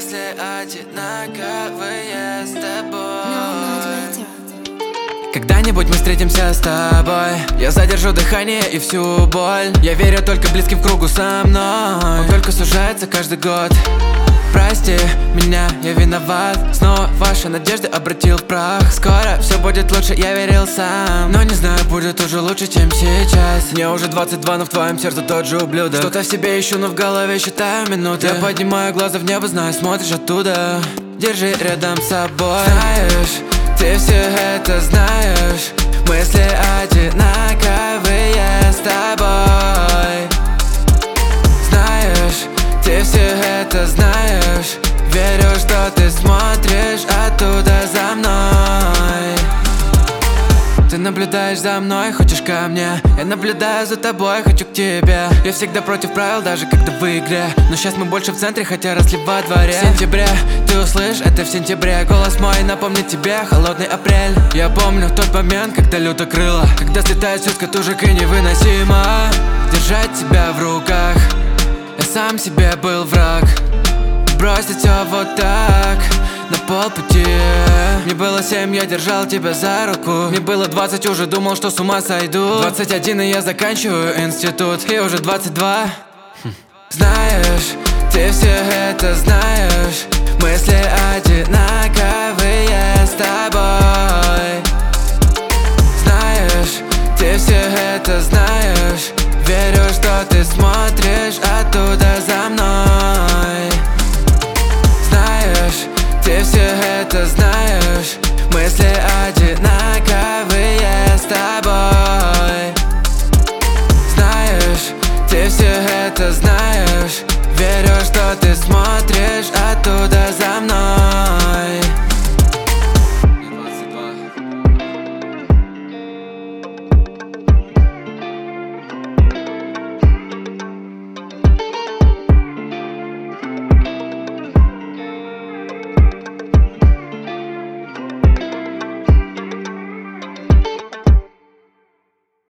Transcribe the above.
мысли одинаковые с тобой. Когда-нибудь мы встретимся с тобой. Я задержу дыхание и всю боль. Я верю только близким в кругу со мной. Он только сужается каждый год. Прости меня, я виноват. Снова ваши надежды обратил в прах. Скоро все будет лучше, я верил сам. Но не знаю, будет уже лучше, чем сейчас. Мне уже 22, но в твоем сердце тот же ублюдок. Что-то в себе ищу, но в голове считаю минуты. Я поднимаю глаза в небо, знаю, смотришь оттуда. Держи рядом с собой. Знаешь, ты все это знаешь. Мысли одинаковые с тобой. Знаешь, ты все это знаешь. Верю, что ты смотришь оттуда за мной. Ты наблюдаешь за мной, хочешь ко мне. Я наблюдаю за тобой, хочу к тебе. Я всегда против правил, даже когда в игре. Но сейчас мы больше в центре, хотя росли во дворе. В сентябре, ты услышь, это в сентябре. Голос мой напомнит тебе холодный апрель. Я помню тот момент, когда люто крыло. Когда слетает все с катушек и невыносимо держать тебя в руках. Я сам себе был враг. Бросить все вот так на полпути. Мне было 7, я держал тебя за руку. Мне было 20, уже думал, что с ума сойду. 21, и я заканчиваю институт. И уже 22. Знаешь, ты все это знаешь. Мысли одинаковые с тобой. Знаешь, ты все это знаешь. Верю, что ты смотришь